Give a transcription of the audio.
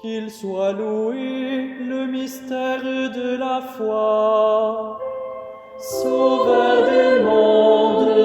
qu'il soit loué le mystère de la foi. Sauveur du monde,